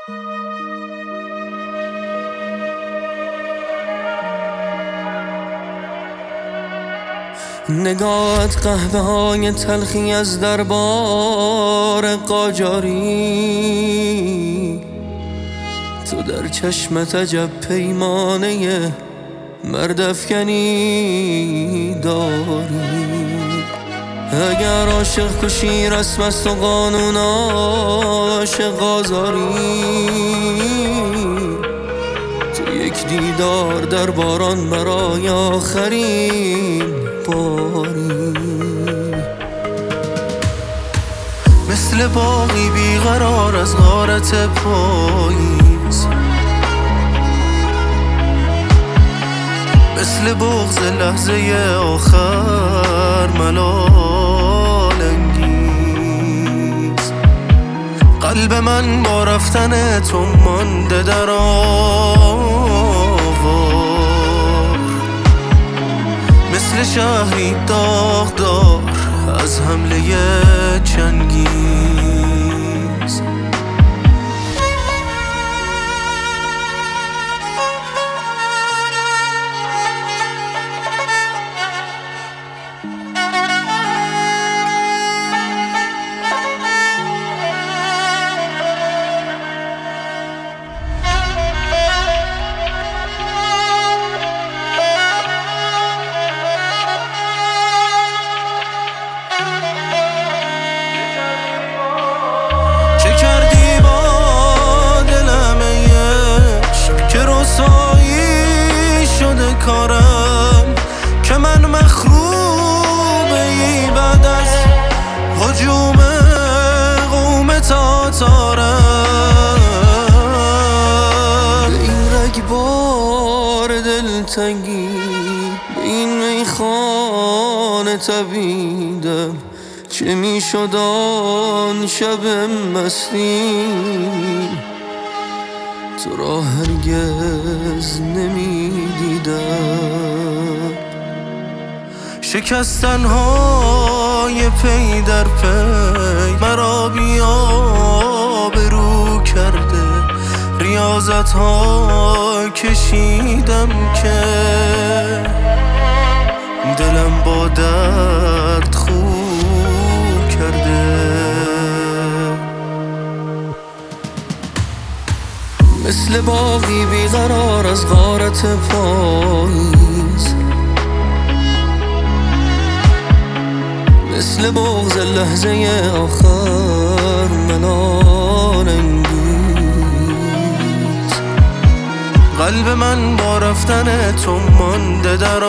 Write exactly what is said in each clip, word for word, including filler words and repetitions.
نگاهت قهوه های تلخی از دربار قاجاری، تو در چشمت عجب پیمانه مردافکنی داری. اگر عاشق کشی رسم است و قانون عاشق آزاری، تو یک دیدار در باران برای آخرین باری. مثل باغی بیقرار از غارت پاییز، مثل بغض لحظه آخر ملال انگیز. قلب من با رفتن تو مانده در آوار، مثل شهری داغدار از حمله چنگیز. چه کردی با دلم عشق که رسوایی شده کارم، که من مخروبه ای بعد از هجوم قوم تاتارم. به این رگبار دلتنگی، به این میخانه تبیدم، چه می شد آن شب مستی تو را هرگز نمی دیدم. شکستن های پی در پی مرا بی آبرو کرده، ریاضت ها کشیدم که دلم با درد خوب کرده. مثل باغی بیقرار از غارت پاییز، مثل بغض لحظه آخر ملال انگیز. قلب من با رفتن تو مانده در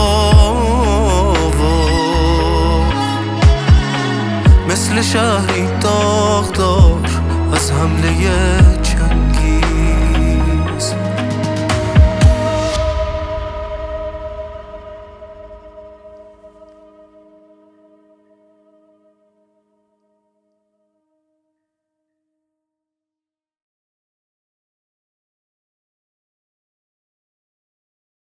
آوار، مثل شهری